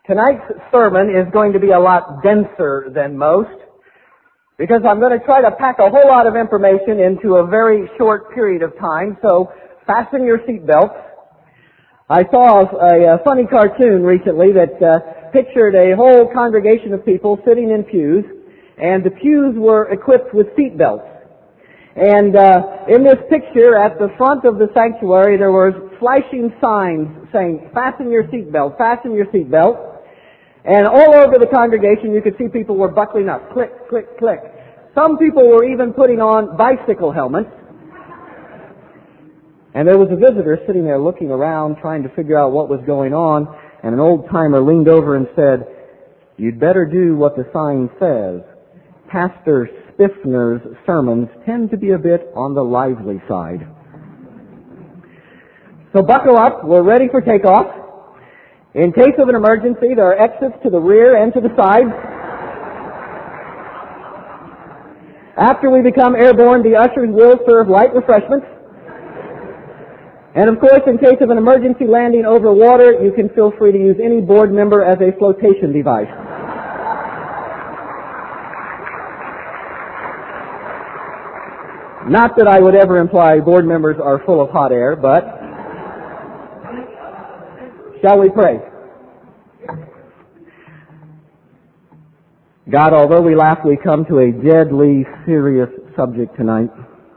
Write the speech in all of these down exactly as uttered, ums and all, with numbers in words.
Tonight's sermon is going to be a lot denser than most because I'm going to try to pack a whole lot of information into a very short period of time, so fasten your seatbelts. I saw a, a funny cartoon recently that uh, pictured a whole congregation of people sitting in pews, and the pews were equipped with seatbelts. And uh, in this picture, at the front of the sanctuary, there were flashing signs saying, "Fasten your seatbelt, fasten your seatbelt." And all over the congregation, you could see people were buckling up. Click, click, click. Some people were even putting on bicycle helmets. And there was a visitor sitting there looking around, trying to figure out what was going on. And an old-timer leaned over and said, "You'd better do what the sign says. Pastor Spiffner's sermons tend to be a bit on the lively side." So buckle up. We're ready for takeoff. In case of an emergency, there are exits to the rear and to the sides. After we become airborne, the ushers will serve light refreshments. And of course, in case of an emergency landing over water, you can feel free to use any board member as a flotation device. Not that I would ever imply board members are full of hot air, but shall we pray? God, although we laugh, we come to a deadly serious subject tonight.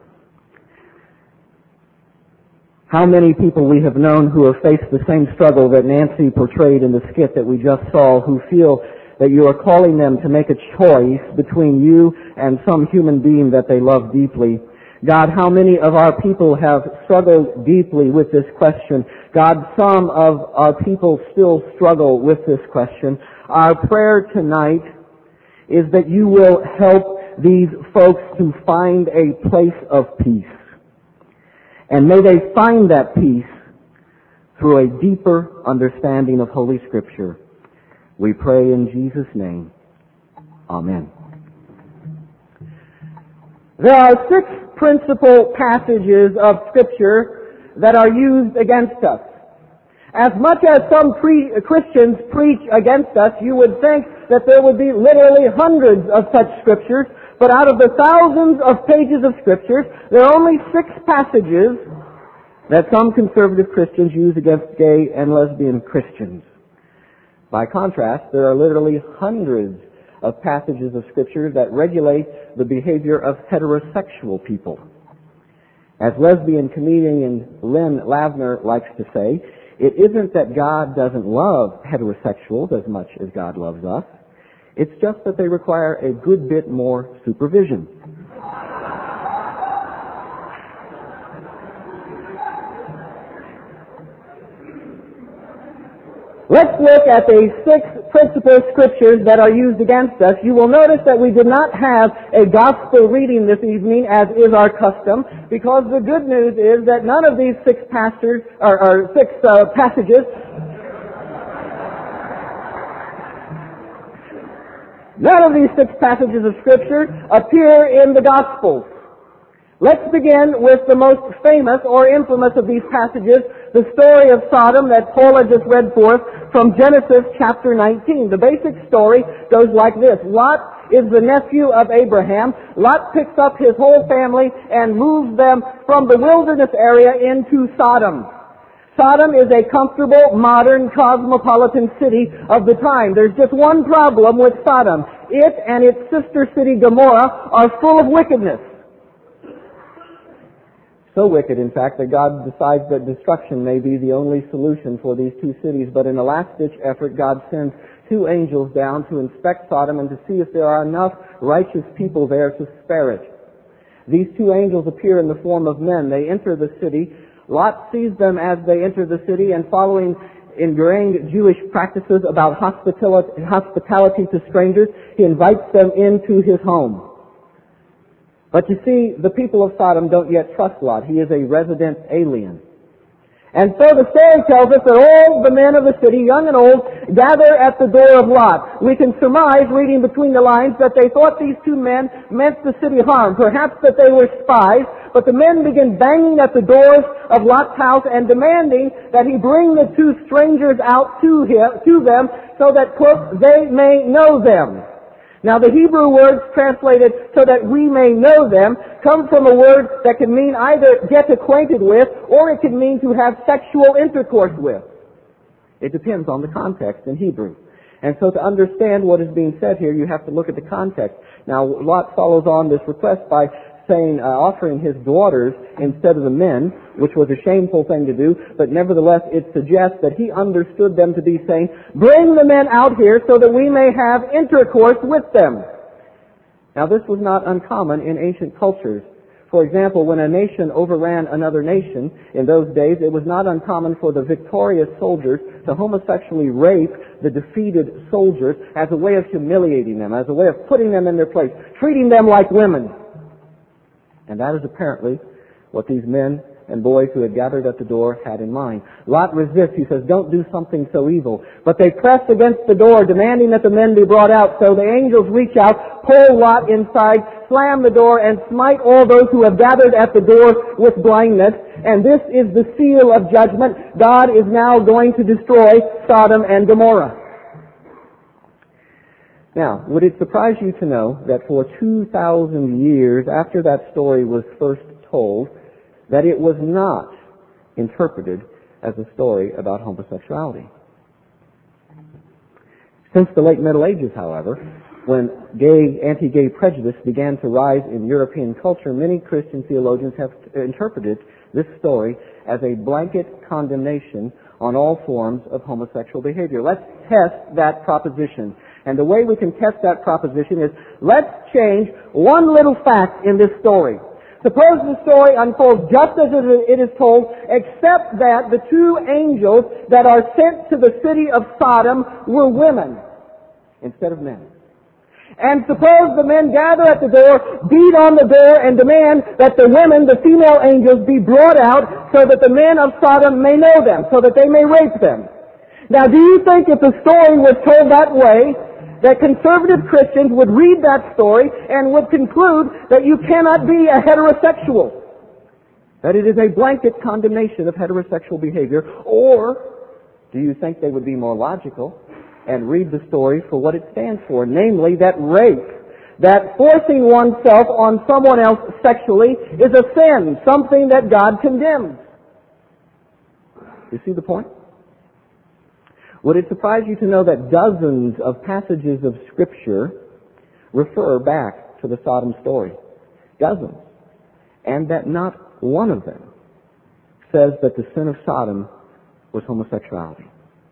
How many people we have known who have faced the same struggle that Nancy portrayed in the skit that we just saw, who feel that you are calling them to make a choice between you and some human being that they love deeply. God, how many of our people have struggled deeply with this question? God, some of our people still struggle with this question. Our prayer tonight is that you will help these folks to find a place of peace. And may they find that peace through a deeper understanding of Holy Scripture. We pray in Jesus' name. Amen. There are six principal passages of Scripture that are used against us. As much as some pre- Christians preach against us, you would think that there would be literally hundreds of such Scriptures, but out of the thousands of pages of Scriptures, there are only six passages that some conservative Christians use against gay and lesbian Christians. By contrast, there are literally hundreds of passages of Scripture that regulate the behavior of heterosexual people. As lesbian comedian Lynn Lavner likes to say, it isn't that God doesn't love heterosexuals as much as God loves us. It's just that they require a good bit more supervision. Let's look at the six principal Scriptures that are used against us. You will notice that we did not have a gospel reading this evening, as is our custom, because the good news is that none of these six pastors, or, or six uh, passages, none of these six passages of Scripture appear in the Gospels. Let's begin with the most famous or infamous of these passages, the story of Sodom that Paula just read forth from Genesis chapter nineteen. The basic story goes like this. Lot is the nephew of Abraham. Lot picks up his whole family and moves them from the wilderness area into Sodom. Sodom is a comfortable, modern, cosmopolitan city of the time. There's just one problem with Sodom. It and its sister city Gomorrah are full of wickedness. So wicked, in fact, that God decides that destruction may be the only solution for these two cities. But in a last-ditch effort, God sends two angels down to inspect Sodom and to see if there are enough righteous people there to spare it. These two angels appear in the form of men. They enter the city. Lot sees them as they enter the city, and following ingrained Jewish practices about hospitality, hospitality to strangers, he invites them into his home. But you see, the people of Sodom don't yet trust Lot. He is a resident alien. And so the story tells us that all the men of the city, young and old, gather at the door of Lot. We can surmise, reading between the lines, that they thought these two men meant the city harm, perhaps that they were spies, but the men begin banging at the doors of Lot's house and demanding that he bring the two strangers out to him, to them, so that, quote, they may know them. Now the Hebrew words translated so that we may know them come from a word that can mean either get acquainted with or it can mean to have sexual intercourse with. It depends on the context in Hebrew. And so to understand what is being said here, you have to look at the context. Now Lot follows on this request by saying, uh, offering his daughters instead of the men, which was a shameful thing to do, but nevertheless it suggests that he understood them to be saying, bring the men out here so that we may have intercourse with them. Now this was not uncommon in ancient cultures. For example, when a nation overran another nation in those days, it was not uncommon for the victorious soldiers to homosexually rape the defeated soldiers as a way of humiliating them, as a way of putting them in their place, treating them like women. And that is apparently what these men and boys who had gathered at the door had in mind. Lot resists. He says, don't do something so evil. But they press against the door, demanding that the men be brought out. So the angels reach out, pull Lot inside, slam the door, and smite all those who have gathered at the door with blindness. And this is the seal of judgment. God is now going to destroy Sodom and Gomorrah. Now, would it surprise you to know that for two thousand years after that story was first told, that it was not interpreted as a story about homosexuality? Since the late Middle Ages, however, when gay, anti-gay prejudice began to rise in European culture, many Christian theologians have interpreted this story as a blanket condemnation on all forms of homosexual behavior. Let's test that proposition. And the way we can test that proposition is, let's change one little fact in this story. Suppose the story unfolds just as it is told, except that the two angels that are sent to the city of Sodom were women instead of men. And suppose the men gather at the door, beat on the door, and demand that the women, the female angels, be brought out so that the men of Sodom may know them, so that they may rape them. Now, do you think if the story was told that way, that conservative Christians would read that story and would conclude that you cannot be a heterosexual, that it is a blanket condemnation of heterosexual behavior? Or do you think they would be more logical and read the story for what it stands for, namely that rape, that forcing oneself on someone else sexually is a sin, something that God condemns? You see the point? Would it surprise you to know that dozens of passages of Scripture refer back to the Sodom story? Dozens. And that not one of them says that the sin of Sodom was homosexuality.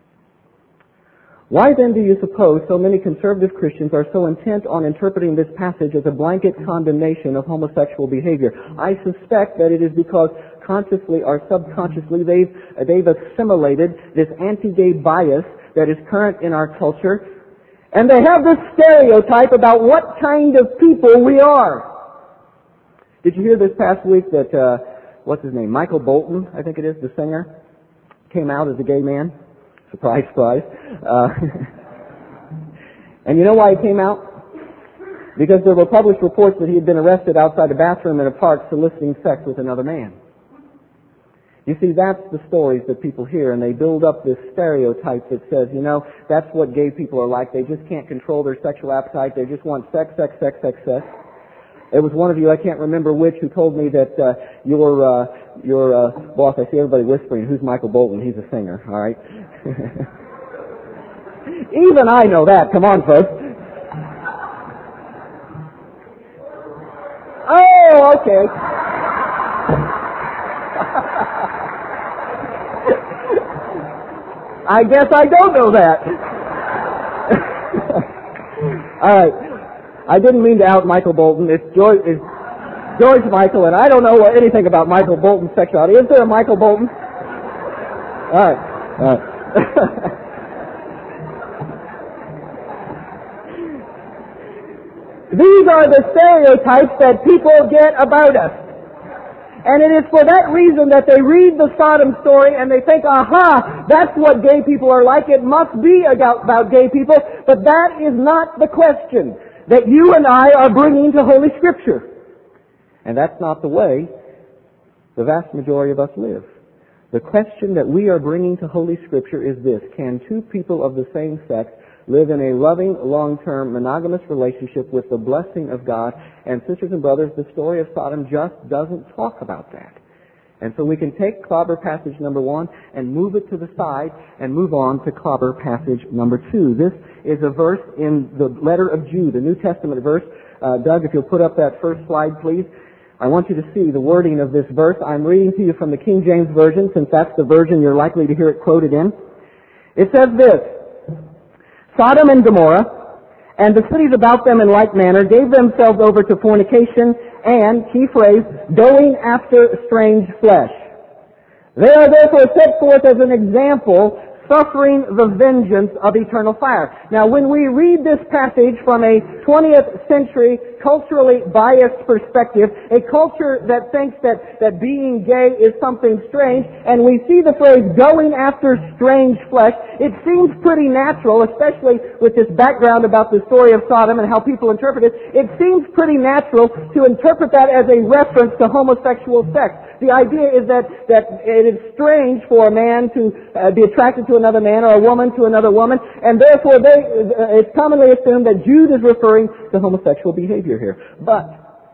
Why then do you suppose so many conservative Christians are so intent on interpreting this passage as a blanket condemnation of homosexual behavior? I suspect that it is because consciously or subconsciously they've, they've assimilated this anti-gay bias that is current in our culture, and they have this stereotype about what kind of people we are. Did you hear this past week that, uh, what's his name, Michael Bolton, I think it is, the singer, came out as a gay man? Surprise, surprise. Uh, and you know why he came out? Because there were published reports that he had been arrested outside a bathroom in a park soliciting sex with another man. You see, that's the stories that people hear, and they build up this stereotype that says, you know, that's what gay people are like. They just can't control their sexual appetite. They just want sex, sex, sex, sex, sex. It was one of you, I can't remember which, who told me that uh, your uh, your uh, boss, I see everybody whispering, who's Michael Bolton? He's a singer, all right? Even I know that. Come on, folks. Oh, okay. I guess I don't know that. All right. I didn't mean to out Michael Bolton. It's George, it's George Michael, and I don't know anything about Michael Bolton's sexuality. Is there a Michael Bolton? All right. All right. These are the stereotypes that people get about us. And it is for that reason that they read the Sodom story and they think, aha, that's what gay people are like. It must be about, about gay people. But that is not the question that you and I are bringing to Holy Scripture. And that's not the way the vast majority of us live. The question that we are bringing to Holy Scripture is this: can two people of the same sex live in a loving, long-term, monogamous relationship with the blessing of God? And sisters and brothers, the story of Sodom just doesn't talk about that. And so we can take clobber passage number one and move it to the side and move on to clobber passage number two. This is a verse in the letter of Jude, a New Testament verse. Uh, Doug, if you'll put up that first slide, please. I want you to see the wording of this verse. I'm reading to you from the King James Version, since that's the version you're likely to hear it quoted in. It says this: Sodom and Gomorrah and the cities about them in like manner gave themselves over to fornication and, key phrase, going after strange flesh. They are therefore set forth as an example, suffering the vengeance of eternal fire. Now, when we read this passage from a twentieth century culturally biased perspective, a culture that thinks that, that being gay is something strange, and we see the phrase going after strange flesh, it seems pretty natural, especially with this background about the story of Sodom and how people interpret it, it seems pretty natural to interpret that as a reference to homosexual sex. The idea is that, that it is strange for a man to uh, be attracted to another man or a woman to another woman, and therefore they, uh, it's commonly assumed that Jude is referring to homosexual behavior here. But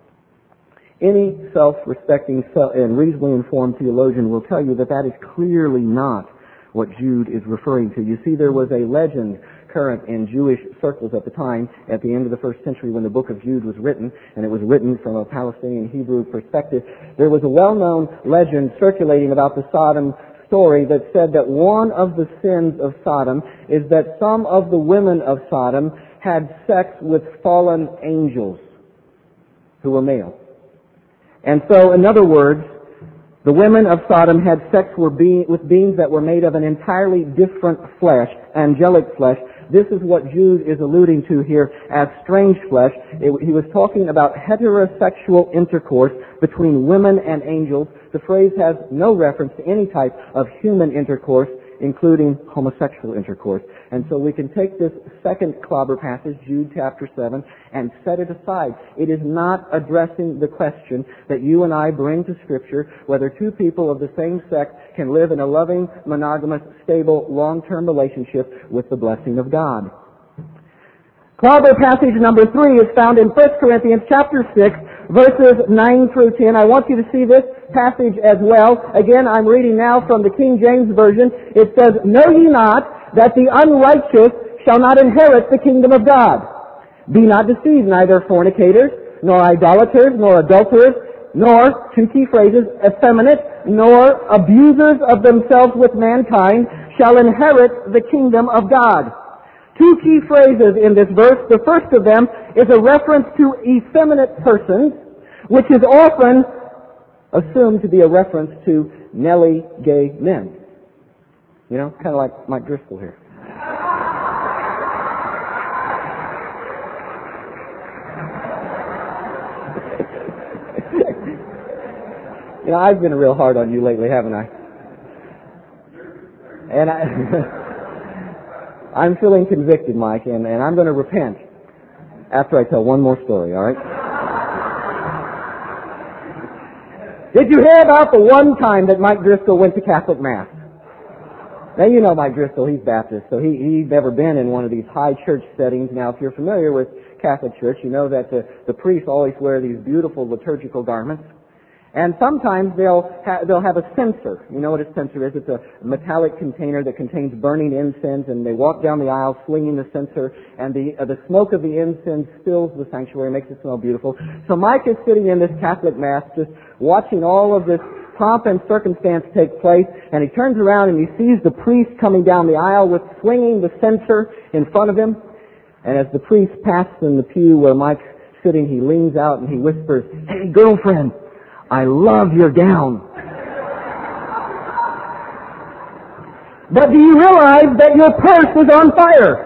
any self-respecting and reasonably informed theologian will tell you that that is clearly not what Jude is referring to. You see, there was a legend current in Jewish circles at the time, at the end of the first century when the book of Jude was written, and it was written from a Palestinian Hebrew perspective. There was a well-known legend circulating about the Sodom story that said that one of the sins of Sodom is that some of the women of Sodom had sex with fallen angels who were male. And so, in other words, the women of Sodom had sex with beings that were made of an entirely different flesh, angelic flesh. This is what Jude is alluding to here as strange flesh. It, he was talking about heterosexual intercourse between women and angels. The phrase has no reference to any type of human intercourse, including homosexual intercourse. And so we can take this second clobber passage, Jude chapter seven, and set it aside. It is not addressing the question that you and I bring to Scripture, whether two people of the same sex can live in a loving, monogamous, stable, long-term relationship with the blessing of God. Clobber passage number three is found in First Corinthians chapter six, verses nine through ten. I want you to see this passage as well. Again, I'm reading now from the King James Version. It says, "Know ye not that the unrighteous shall not inherit the kingdom of God? Be not deceived, neither fornicators, nor idolaters, nor adulterers, nor," two key phrases, "effeminate, nor abusers of themselves with mankind shall inherit the kingdom of God." Two key phrases in this verse. The first of them is a reference to effeminate persons, which is often assumed to be a reference to Nelly gay men. You know, kind of like Mike Driscoll here. You know, I've been real hard on you lately, haven't I? And I, I'm feeling convicted, Mike, and, and I'm going to repent after I tell one more story, all right? Did you hear about the one time that Mike Driscoll went to Catholic Mass? Now, you know Mike Driscoll, he's Baptist, so he, he's never been in one of these high church settings. Now, if you're familiar with Catholic Church, you know that the, the priests always wear these beautiful liturgical garments. And sometimes they'll, ha- they'll have a censer. You know what a censer is? It's a metallic container that contains burning incense, and they walk down the aisle swinging the censer, and the, uh, the smoke of the incense fills the sanctuary, makes it smell beautiful. So Mike is sitting in this Catholic Mass just watching all of this pomp and circumstance take place, and he turns around and he sees the priest coming down the aisle with swinging the censer in front of him. And as the priest passes in the pew where Mike's sitting, he leans out and he whispers, "Hey, girlfriend, I love your gown. But do you realize that your purse is on fire?"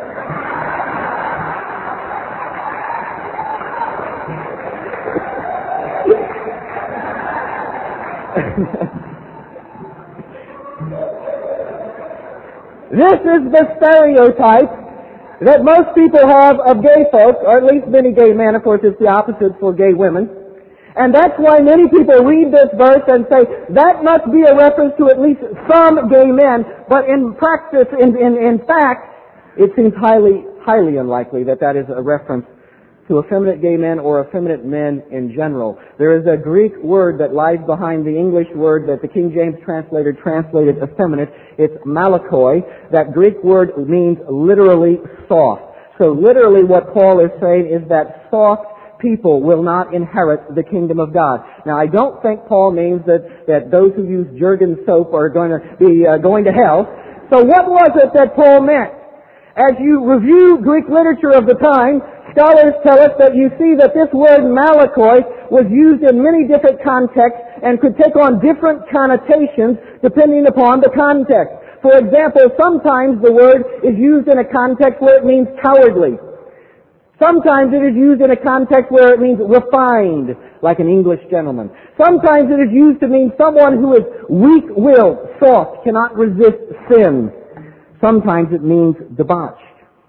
This is the stereotype that most people have of gay folks, or at least many gay men. Of course, it's the opposite for gay women. And that's why many people read this verse and say, that must be a reference to at least some gay men. But in practice, in, in, in fact, it seems highly, highly unlikely that that is a reference to effeminate gay men or effeminate men in general. There is a Greek word that lies behind the English word that the King James translator translated effeminate. It's malakoi. That Greek word means literally soft. So literally what Paul is saying is that soft people will not inherit the kingdom of God. Now, I don't think Paul means that, that those who use Jergens soap are going to be uh, going to hell. So what was it that Paul meant? As you review Greek literature of the time, scholars tell us that you see that this word malakoi was used in many different contexts and could take on different connotations depending upon the context. For example, sometimes the word is used in a context where it means cowardly. Sometimes it is used in a context where it means refined, like an English gentleman. Sometimes it is used to mean someone who is weak-willed, soft, cannot resist sin. Sometimes it means debauched.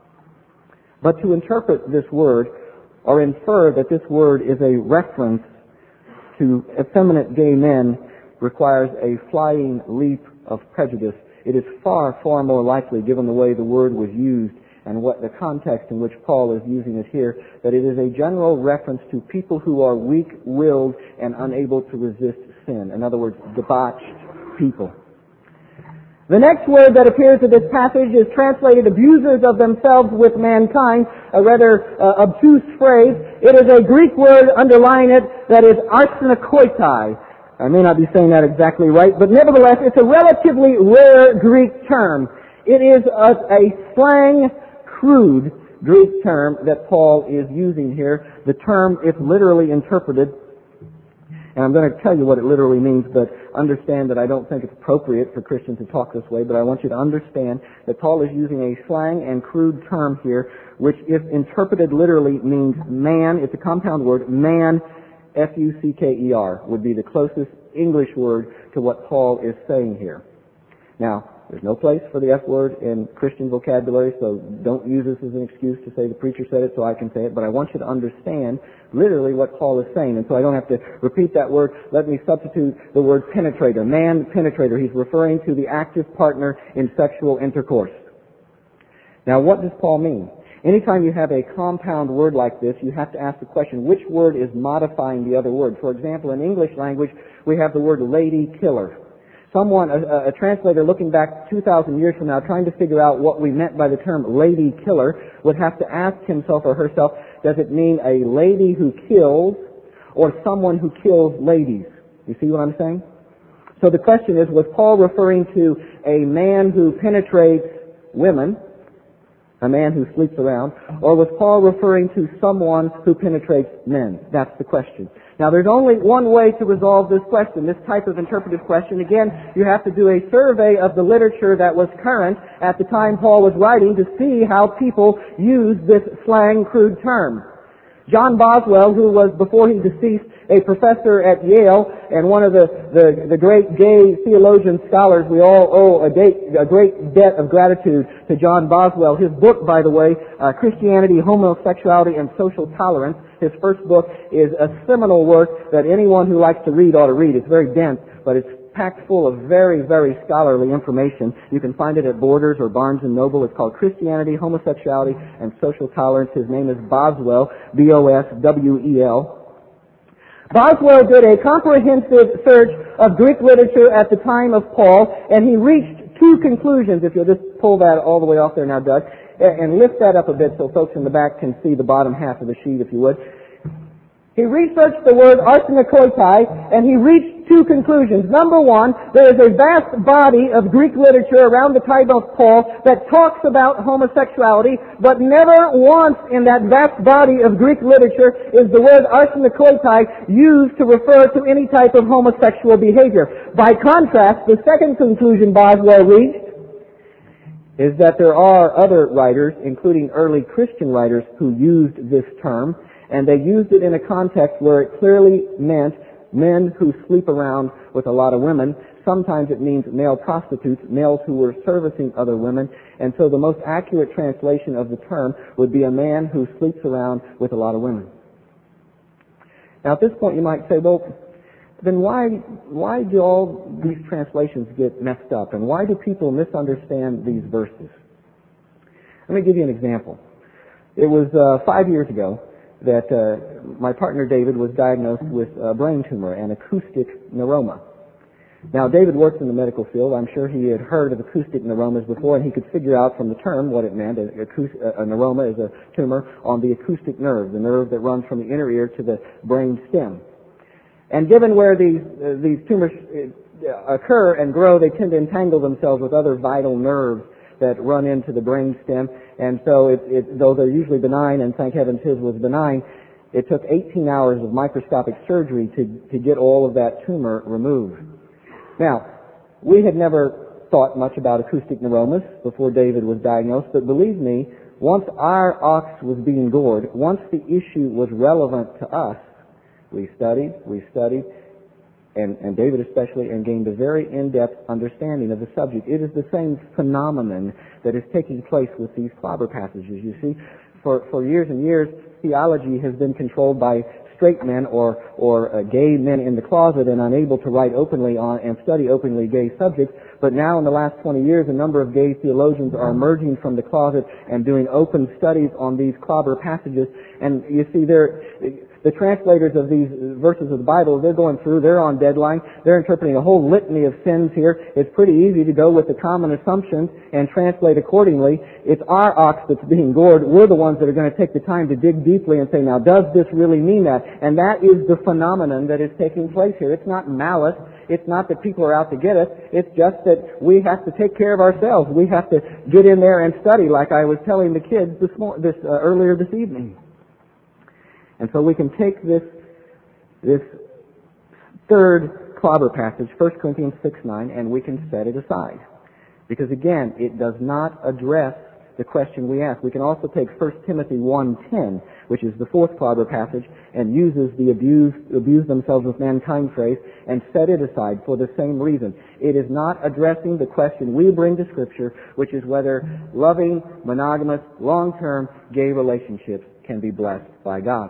But to interpret this word or infer that this word is a reference to effeminate gay men requires a flying leap of prejudice. It is far, far more likely, given the way the word was used and what the context in which Paul is using it here, that it is a general reference to people who are weak-willed and unable to resist sin. In other words, debauched people. The next word that appears in this passage is translated abusers of themselves with mankind, a rather uh, obtuse phrase. It is a Greek word, underlying it, that is arsenokoitai. I may not be saying that exactly right, but nevertheless, it's a relatively rare Greek term. It is a, a slang, crude Greek term that Paul is using here. The term, if literally interpreted, and I'm going to tell you what it literally means, but understand that I don't think it's appropriate for Christians to talk this way, but I want you to understand that Paul is using a slang and crude term here, which if interpreted literally means man. It's a compound word, man, F U C K E R, would be the closest English word to what Paul is saying here. Now, there's no place for the F word in Christian vocabulary, so don't use this as an excuse to say the preacher said it so I can say it, but I want you to understand literally what Paul is saying, and so I don't have to repeat that word. Let me substitute the word penetrator, man penetrator. He's referring to the active partner in sexual intercourse. Now, what does Paul mean? Anytime you have a compound word like this, you have to ask the question, which word is modifying the other word? For example, in English language, we have the word lady killer. Someone, a, a translator looking back two thousand years from now, trying to figure out what we meant by the term lady killer, would have to ask himself or herself, does it mean a lady who kills or someone who kills ladies? You see what I'm saying? So the question is, was Paul referring to a man who penetrates women, a man who sleeps around, or was Paul referring to someone who penetrates men? That's the question. Now, there's only one way to resolve this question, this type of interpretive question. Again, you have to do a survey of the literature that was current at the time Paul was writing to see how people used this slang, crude term. John Boswell, who was, before he deceased, a professor at Yale and one of the, the, the great gay theologian scholars, we all owe a, day, a great debt of gratitude to John Boswell. His book, by the way, uh, Christianity, Homosexuality, and Social Tolerance, his first book is a seminal work that anyone who likes to read ought to read. It's very dense, but it's packed full of very, very scholarly information. You can find it at Borders or Barnes and Noble. It's called Christianity, Homosexuality, and Social Tolerance. His name is Boswell, B O S W E L. Boswell did a comprehensive search of Greek literature at the time of Paul, and he reached two conclusions. If you'll just pull that all the way off there now, Doug, and lift that up a bit so folks in the back can see the bottom half of the sheet, if you would. He researched the word arsenokoitai, and he reached two conclusions. Number one, there is a vast body of Greek literature around the time of Paul that talks about homosexuality, but never once in that vast body of Greek literature is the word arsenokoitai used to refer to any type of homosexual behavior. By contrast, the second conclusion Boswell reached is that there are other writers, including early Christian writers, who used this term, and they used it in a context where it clearly meant men who sleep around with a lot of women. Sometimes it means male prostitutes, males who were servicing other women. And so the most accurate translation of the term would be a man who sleeps around with a lot of women. Now at this point you might say, well, then why, why do all these translations get messed up? And why do people misunderstand these verses? Let me give you an example. It was uh, five years ago that uh, my partner David was diagnosed with a brain tumor, an acoustic neuroma. Now, David works in the medical field. I'm sure he had heard of acoustic neuromas before, and he could figure out from the term what it meant. A, a neuroma is a tumor on the acoustic nerve, the nerve that runs from the inner ear to the brain stem. And given where these uh, these tumors uh, occur and grow, they tend to entangle themselves with other vital nerves that run into the brain stem. And so, it, it, though they're usually benign, and thank heavens his was benign, it took eighteen hours of microscopic surgery to, to get all of that tumor removed. Now, we had never thought much about acoustic neuromas before David was diagnosed, but believe me, once our ox was being gored, once the issue was relevant to us, we studied, we studied, and, and David especially, and gained a very in-depth understanding of the subject. It is the same phenomenon that is taking place with these clobber passages. You see, for, for years and years, theology has been controlled by straight men or, or uh, gay men in the closet and unable to write openly on and study openly gay subjects. But now in the last twenty years, a number of gay theologians are emerging from the closet and doing open studies on these clobber passages. And you see, they're, the translators of these verses of the Bible, they're going through, they're on deadline, they're interpreting a whole litany of sins here. It's pretty easy to go with the common assumptions and translate accordingly. It's our ox that's being gored. We're the ones that are going to take the time to dig deeply and say, now, does this really mean that? And that is the phenomenon that is taking place here. It's not malice. It's not that people are out to get us. It's just that we have to take care of ourselves. We have to get in there and study, like I was telling the kids this, mor- this uh, earlier this evening. And so we can take this this third clobber passage, First Corinthians six nine, and we can set it aside. Because again, it does not address the question we ask. We can also take First Timothy one ten, which is the fourth clobber passage, and uses the abuse, abuse themselves with mankind phrase, and set it aside for the same reason. It is not addressing the question we bring to Scripture, which is whether loving, monogamous, long-term gay relationships can be blessed by God.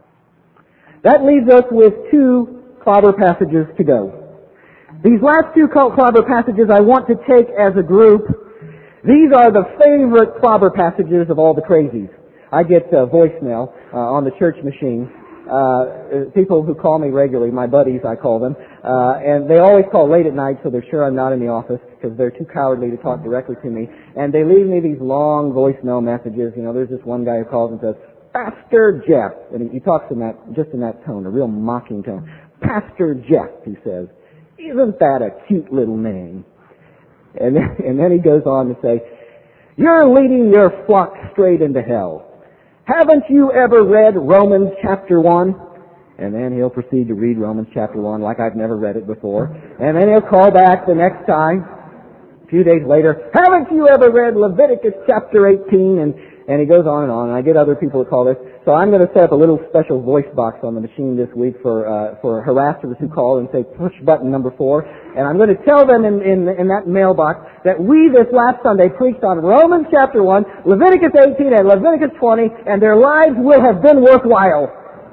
That leaves us with two clobber passages to go. These last two clobber passages I want to take as a group. These are the favorite clobber passages of all the crazies. I get uh, voicemail uh, on the church machine. Uh, people who call me regularly, my buddies I call them, uh, and they always call late at night so they're sure I'm not in the office because they're too cowardly to talk directly to me. And they leave me these long voicemail messages. You know, there's this one guy who calls and says, Pastor Jeff, and he, he talks in that, just in that tone, a real mocking tone. Pastor Jeff, he says, isn't that a cute little name? And then, and then he goes on to say, you're leading your flock straight into hell. Haven't you ever read Romans chapter one? And then he'll proceed to read Romans chapter one like I've never read it before. And then he'll call back the next time, a few days later, haven't you ever read Leviticus chapter eighteen? And And he goes on and on, and I get other people to call this. So I'm going to set up a little special voice box on the machine this week for uh, for harassers who call and say, push button number four. And I'm going to tell them in, in, in that mailbox that we this last Sunday preached on Romans chapter one, Leviticus eighteen, and Leviticus twenty, and their lives will have been worthwhile.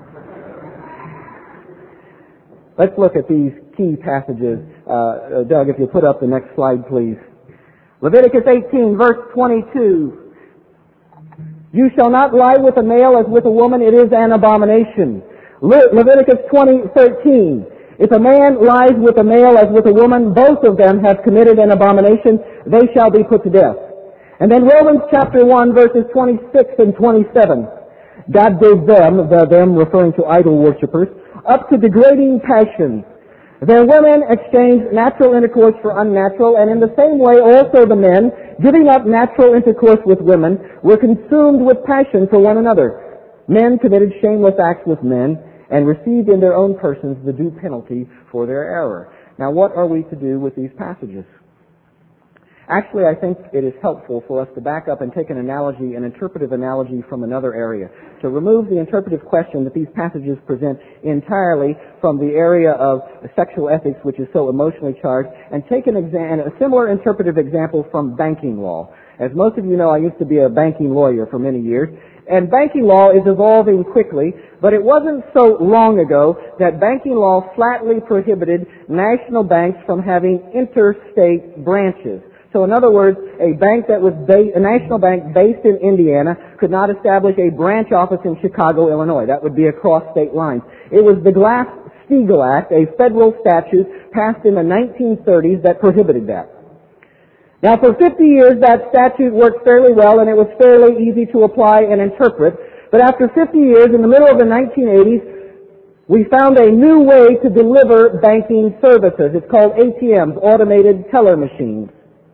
Let's look at these key passages. Uh, Doug, if you'll put up the next slide, please. Leviticus eighteen, verse twenty-two. You shall not lie with a male as with a woman, it is an abomination. Le- Leviticus twenty thirteen. If a man lies with a male as with a woman, both of them have committed an abomination, they shall be put to death. And then Romans chapter one, verses twenty-six and twenty-seven. God gave them, the them referring to idol worshippers, up to degrading passions. Their women exchanged natural intercourse for unnatural, and in the same way also the men, giving up natural intercourse with women, were consumed with passion for one another. Men committed shameless acts with men, and received in their own persons the due penalty for their error. Now what are we to do with these passages? Actually, I think it is helpful for us to back up and take an analogy, an interpretive analogy from another area, to remove the interpretive question that these passages present entirely from the area of sexual ethics, which is so emotionally charged, and take an exa- a similar interpretive example from banking law. As most of you know, I used to be a banking lawyer for many years, and banking law is evolving quickly, but it wasn't so long ago that banking law flatly prohibited national banks from having interstate branches. So in other words, a bank that was based, a national bank based in Indiana could not establish a branch office in Chicago, Illinois. That would be across state lines. It was the Glass-Steagall Act, a federal statute passed in the nineteen thirties that prohibited that. Now for fifty years that statute worked fairly well and it was fairly easy to apply and interpret. But after fifty years, in the middle of the nineteen eighties, we found a new way to deliver banking services. It's called A T Ms, automated teller machines.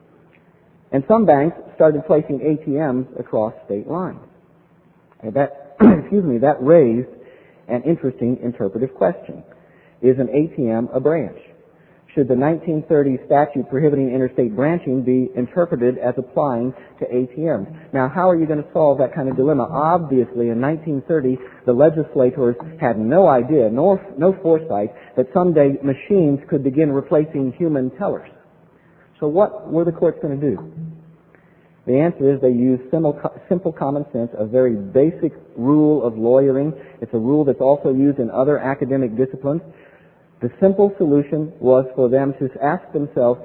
And some banks started placing A T Ms across state lines. And that, excuse me, that raised an interesting interpretive question. Is an A T M a branch? Should the nineteen thirty statute prohibiting interstate branching be interpreted as applying to A T Ms? Now, how are you going to solve that kind of dilemma? Obviously, in nineteen thirty, the legislators had no idea, no, no foresight, that someday machines could begin replacing human tellers. So what were the courts going to do? The answer is they used simple common sense, a very basic rule of lawyering. It's a rule that's also used in other academic disciplines. The simple solution was for them to ask themselves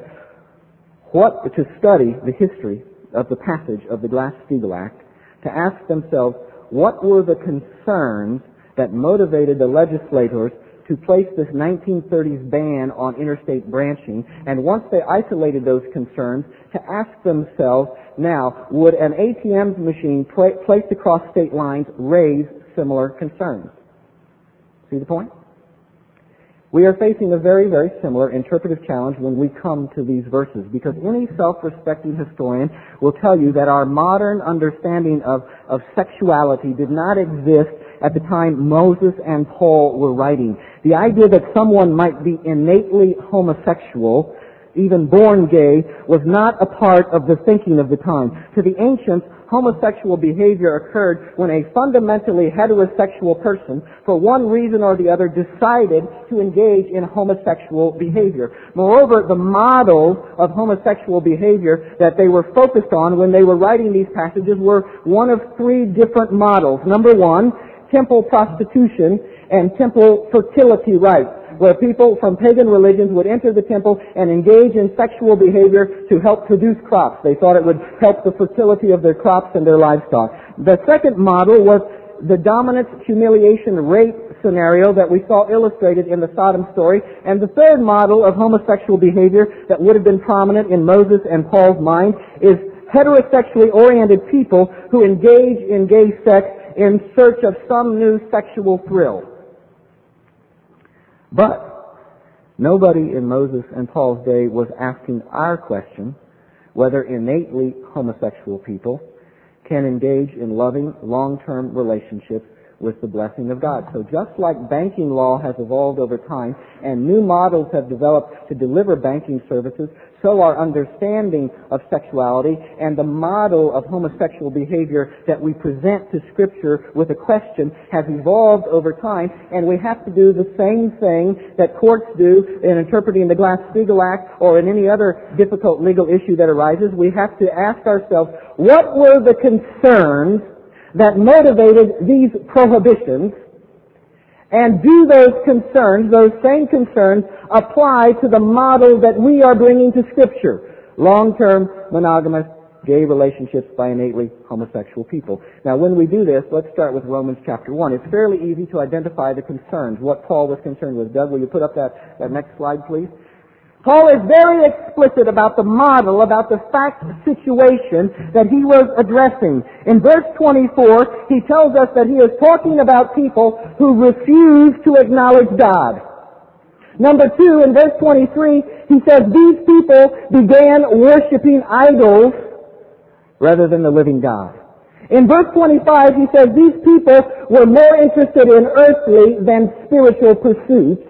what, to study the history of the passage of the Glass-Steagall Act, to ask themselves what were the concerns that motivated the legislators to place this nineteen thirties ban on interstate branching, and once they isolated those concerns, to ask themselves, now, would an A T M machine pla- placed across state lines raise similar concerns? See the point? We are facing a very, very similar interpretive challenge when we come to these verses, because any self-respecting historian will tell you that our modern understanding of, of sexuality did not exist at the time Moses and Paul were writing. The idea that someone might be innately homosexual, even born gay, was not a part of the thinking of the time. To the ancients, homosexual behavior occurred when a fundamentally heterosexual person, for one reason or the other, decided to engage in homosexual behavior. Moreover, the model of homosexual behavior that they were focused on when they were writing these passages were one of three different models. Number one, temple prostitution and temple fertility rites, where people from pagan religions would enter the temple and engage in sexual behavior to help produce crops. They thought it would help the fertility of their crops and their livestock. The second model was the dominance, humiliation, rape scenario that we saw illustrated in the Sodom story. And the third model of homosexual behavior that would have been prominent in Moses and Paul's mind is heterosexually oriented people who engage in gay sex in search of some new sexual thrill. But nobody in Moses and Paul's day was asking our question whether innately homosexual people can engage in loving, long-term relationships with the blessing of God. So just like banking law has evolved over time and new models have developed to deliver banking services, so our understanding of sexuality and the model of homosexual behavior that we present to Scripture with a question has evolved over time, and we have to do the same thing that courts do in interpreting the Glass-Steagall Act or in any other difficult legal issue that arises. We have to ask ourselves, what were the concerns that motivated these prohibitions, and do those concerns, those same concerns, apply to the model that we are bringing to Scripture? Long-term, monogamous, gay relationships by innately homosexual people. Now, when we do this, let's start with Romans chapter one. It's fairly easy to identify the concerns, what Paul was concerned with. Doug, will you put up that, that next slide, please? Paul is very explicit about the model, about the fact situation that he was addressing. In verse twenty-four, he tells us that he is talking about people who refuse to acknowledge God. Number two, in verse twenty-three, he says these people began worshiping idols rather than the living God. In verse twenty-five, he says these people were more interested in earthly than spiritual pursuits.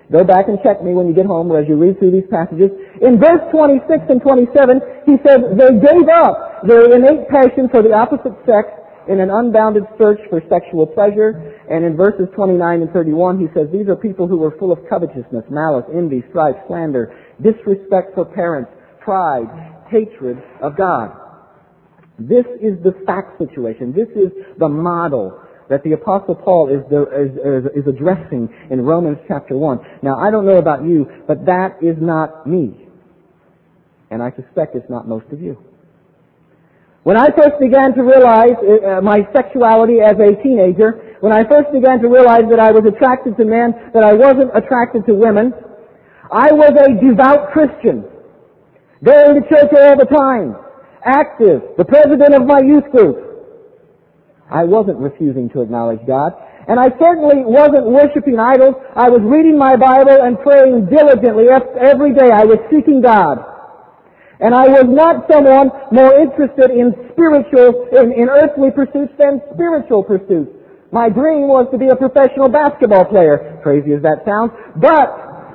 Go back and check me when you get home or as you read through these passages. In verse twenty-six and twenty-seven, he says, they gave up their innate passion for the opposite sex in an unbounded search for sexual pleasure. And in verses twenty-nine and thirty-one, he says, these are people who were full of covetousness, malice, envy, strife, slander, disrespect for parents, pride, hatred of God. This is the fact situation. This is the model that the Apostle Paul is, the, is, is, is addressing in Romans chapter one. Now, I don't know about you, but that is not me. And I suspect it's not most of you. When I first began to realize uh, my sexuality as a teenager, when I first began to realize that I was attracted to men, that I wasn't attracted to women, I was a devout Christian, going to church all the time, active, the president of my youth group. I wasn't refusing to acknowledge God. And I certainly wasn't worshiping idols. I was reading my Bible and praying diligently every day. I was seeking God. And I was not someone more interested in spiritual, in, in earthly pursuits than spiritual pursuits. My dream was to be a professional basketball player, crazy as that sounds, but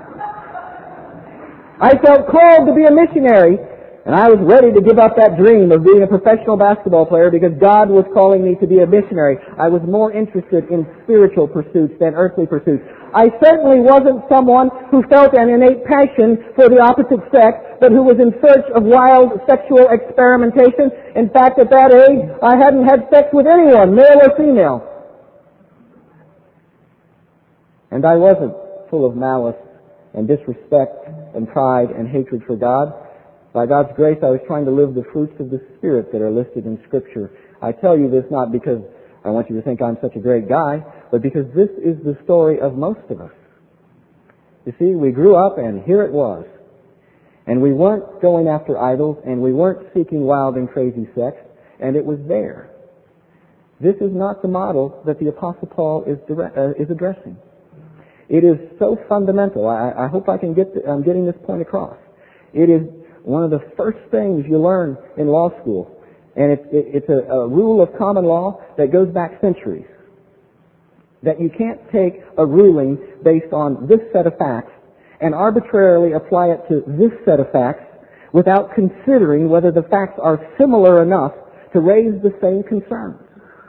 I felt called to be a missionary. And I was ready to give up that dream of being a professional basketball player because God was calling me to be a missionary. I was more interested in spiritual pursuits than earthly pursuits. I certainly wasn't someone who felt an innate passion for the opposite sex, but who was in search of wild sexual experimentation. In fact, at that age, I hadn't had sex with anyone, male or female. And I wasn't full of malice and disrespect and pride and hatred for God. By God's grace, I was trying to live the fruits of the Spirit that are listed in Scripture. I tell you this not because I want you to think I'm such a great guy, but because this is the story of most of us. You see, we grew up and here it was. And we weren't going after idols and we weren't seeking wild and crazy sex, and it was there. This is not the model that the Apostle Paul is, direct, uh, is addressing. It is so fundamental. I, I hope I can get the, I'm getting this point across. It is one of the first things you learn in law school. And it's, it's a, a rule of common law that goes back centuries. That you can't take a ruling based on this set of facts and arbitrarily apply it to this set of facts without considering whether the facts are similar enough to raise the same concerns.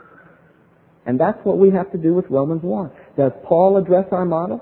And that's what we have to do with Romans one. Does Paul address our model?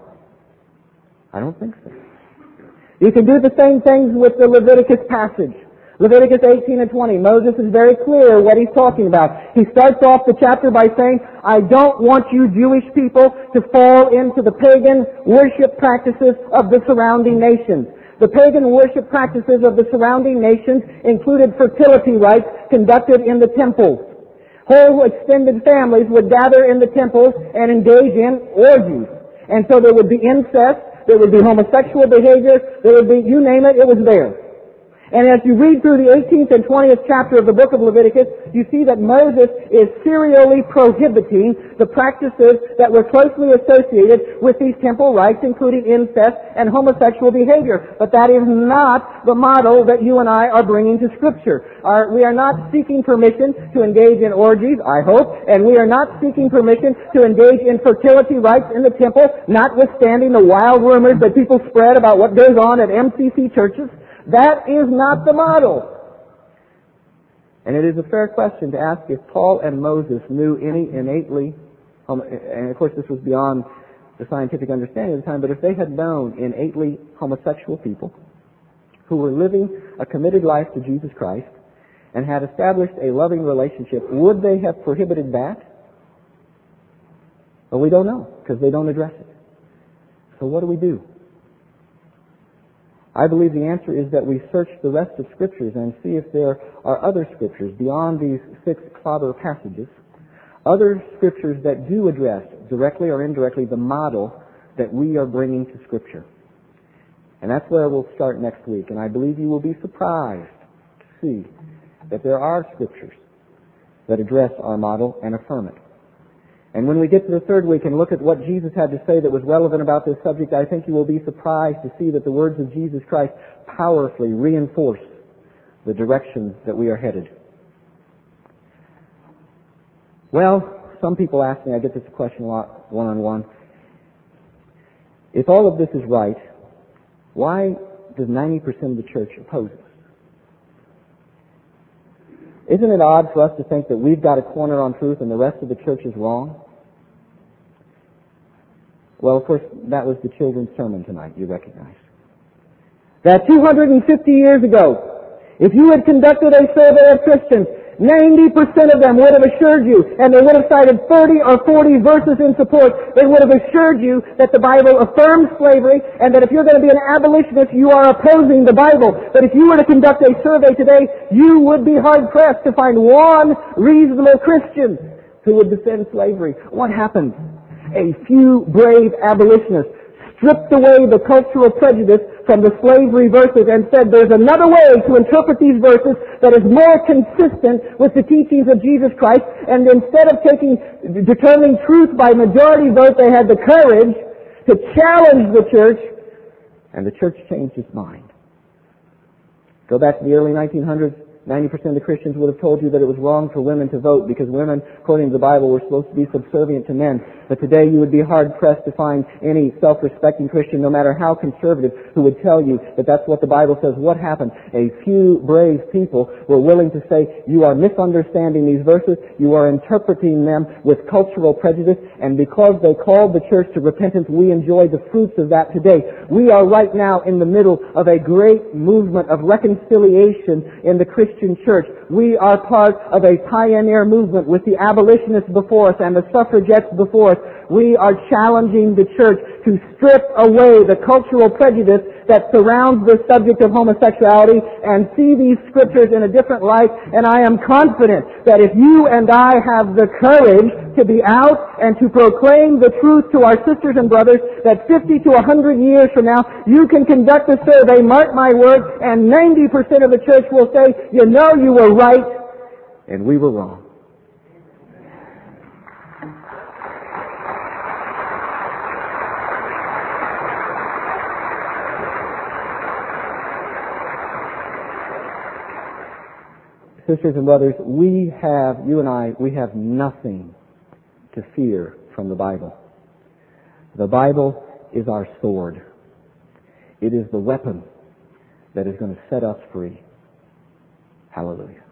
I don't think so. You can do the same things with the Leviticus passage. Leviticus eighteen and twenty. Moses is very clear what he's talking about. He starts off the chapter by saying, I don't want you Jewish people to fall into the pagan worship practices of the surrounding nations. The pagan worship practices of the surrounding nations included fertility rites conducted in the temples. Whole extended families would gather in the temples and engage in orgies. And so there would be incest. There would be homosexual behavior. There would be, you name it, it was there. And as you read through the eighteenth and twentieth chapter of the book of Leviticus, you see that Moses is serially prohibiting the practices that were closely associated with these temple rites, including incest and homosexual behavior. But that is not the model that you and I are bringing to Scripture. Our, we are not seeking permission to engage in orgies, I hope, and we are not seeking permission to engage in fertility rites in the temple, notwithstanding the wild rumors that people spread about what goes on at M C C churches. That is not the model. And it is a fair question to ask if Paul and Moses knew any innately, and of course this was beyond the scientific understanding of the time, but if they had known innately homosexual people who were living a committed life to Jesus Christ and had established a loving relationship, would they have prohibited that? Well, we don't know, because they don't address it. So what do we do? I believe the answer is that we search the rest of Scriptures and see if there are other Scriptures beyond these six clobber passages, other Scriptures that do address, directly or indirectly, the model that we are bringing to Scripture. And that's where we'll start next week. And I believe you will be surprised to see that there are Scriptures that address our model and affirm it. And when we get to the third week and look at what Jesus had to say that was relevant about this subject, I think you will be surprised to see that the words of Jesus Christ powerfully reinforce the direction that we are headed. Well, some people ask me, I get this question a lot one-on-one, If all of this is right, why does ninety percent of the church oppose us? Isn't it odd for us to think that we've got a corner on truth and the rest of the church is wrong? Well, of course, that was the children's sermon tonight, you recognize. That two hundred fifty years ago, if you had conducted a survey of Christians, ninety percent of them would have assured you, and they would have cited thirty or forty verses in support, they would have assured you that the Bible affirms slavery, and that if you're going to be an abolitionist, you are opposing the Bible. But if you were to conduct a survey today, you would be hard-pressed to find one reasonable Christian who would defend slavery. What happened? A few brave abolitionists stripped away the cultural prejudice from the slavery verses and said there's another way to interpret these verses that is more consistent with the teachings of Jesus Christ, and instead of taking, determining truth by majority vote, they had the courage to challenge the church, and the church changed its mind. Go back to the early nineteen hundreds, ninety percent of the Christians would have told you that it was wrong for women to vote because women, according to the Bible, were supposed to be subservient to men. But today you would be hard-pressed to find any self-respecting Christian, no matter how conservative, who would tell you that that's what the Bible says. What happened? A few brave people were willing to say, you are misunderstanding these verses, you are interpreting them with cultural prejudice, and because they called the church to repentance, we enjoy the fruits of that today. We are right now in the middle of a great movement of reconciliation in the Christian church. We are part of a pioneer movement with the abolitionists before us and the suffragettes before us. We are challenging the church to strip away the cultural prejudice that surrounds the subject of homosexuality and see these scriptures in a different light. And I am confident that if you and I have the courage to be out and to proclaim the truth to our sisters and brothers, that fifty to one hundred years from now, you can conduct a survey, mark my word, and ninety percent of the church will say, you know, you were right and we were wrong. Sisters and brothers, we have, you and I, we have nothing to fear from the Bible. The Bible is our sword. It is the weapon that is going to set us free. Hallelujah.